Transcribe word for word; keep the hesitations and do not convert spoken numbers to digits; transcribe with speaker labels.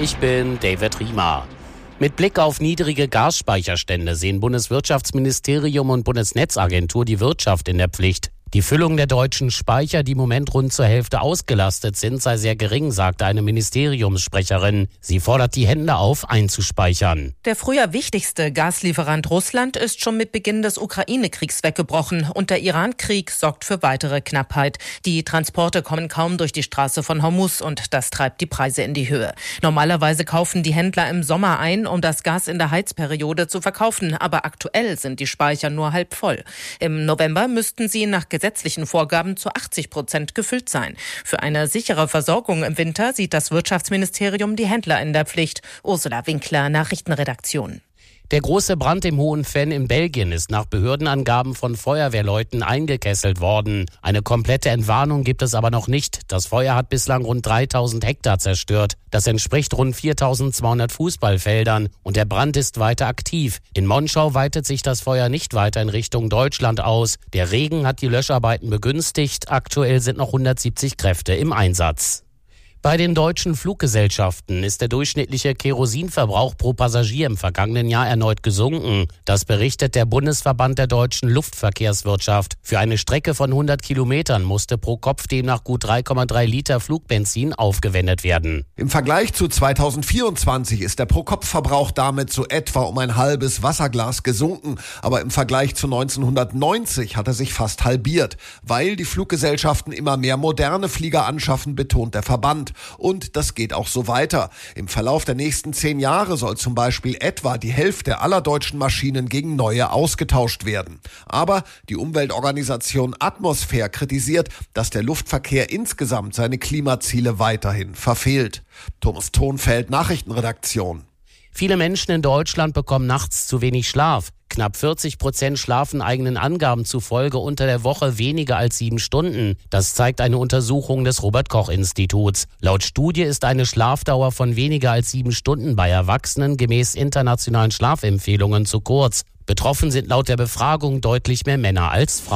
Speaker 1: Ich bin David Riemer. Mit Blick auf niedrige Gasspeicherstände sehen Bundeswirtschaftsministerium und Bundesnetzagentur die Wirtschaft in der Pflicht. Die Füllung der deutschen Speicher, die im Moment rund zur Hälfte ausgelastet sind, sei sehr gering, sagte eine Ministeriumssprecherin. Sie fordert die Händler auf, einzuspeichern.
Speaker 2: Der früher wichtigste Gaslieferant Russland ist schon mit Beginn des Ukraine-Kriegs weggebrochen und der Iran-Krieg sorgt für weitere Knappheit. Die Transporte kommen kaum durch die Straße von Hormuz und das treibt die Preise in die Höhe. Normalerweise kaufen die Händler im Sommer ein, um das Gas in der Heizperiode zu verkaufen, aber aktuell sind die Speicher nur halb voll. Im November müssten sie nach gesetzlichen Vorgaben zu achtzig Prozent gefüllt sein. Für eine sichere Versorgung im Winter sieht das Wirtschaftsministerium die Händler in der Pflicht. Ursula Winkler, Nachrichtenredaktion.
Speaker 1: Der große Brand im Hohenfenn in Belgien ist nach Behördenangaben von Feuerwehrleuten eingekesselt worden. Eine komplette Entwarnung gibt es aber noch nicht. Das Feuer hat bislang rund dreitausend Hektar zerstört. Das entspricht rund viertausendzweihundert Fußballfeldern und der Brand ist weiter aktiv. In Monschau weitet sich das Feuer nicht weiter in Richtung Deutschland aus. Der Regen hat die Löscharbeiten begünstigt. Aktuell sind noch hundertsiebzig Kräfte im Einsatz. Bei den deutschen Fluggesellschaften ist der durchschnittliche Kerosinverbrauch pro Passagier im vergangenen Jahr erneut gesunken. Das berichtet der Bundesverband der deutschen Luftverkehrswirtschaft. Für eine Strecke von hundert Kilometern musste pro Kopf demnach gut drei Komma drei Liter Flugbenzin aufgewendet werden.
Speaker 3: Im Vergleich zu zweitausendvierundzwanzig ist der Pro-Kopf-Verbrauch damit so etwa um ein halbes Wasserglas gesunken. Aber im Vergleich zu neunzehnhundertneunzig hat er sich fast halbiert. Weil die Fluggesellschaften immer mehr moderne Flieger anschaffen, betont der Verband. Und das geht auch so weiter. Im Verlauf der nächsten zehn Jahre soll zum Beispiel etwa die Hälfte aller deutschen Maschinen gegen neue ausgetauscht werden. Aber die Umweltorganisation Atmosphäre kritisiert, dass der Luftverkehr insgesamt seine Klimaziele weiterhin verfehlt. Thomas Thonfeld, Nachrichtenredaktion.
Speaker 1: Viele Menschen in Deutschland bekommen nachts zu wenig Schlaf. Knapp vierzig Prozent schlafen eigenen Angaben zufolge unter der Woche weniger als sieben Stunden. Das zeigt eine Untersuchung des Robert-Koch-Instituts. Laut Studie ist eine Schlafdauer von weniger als sieben Stunden bei Erwachsenen gemäß internationalen Schlafempfehlungen zu kurz. Betroffen sind laut der Befragung deutlich mehr Männer als Frauen.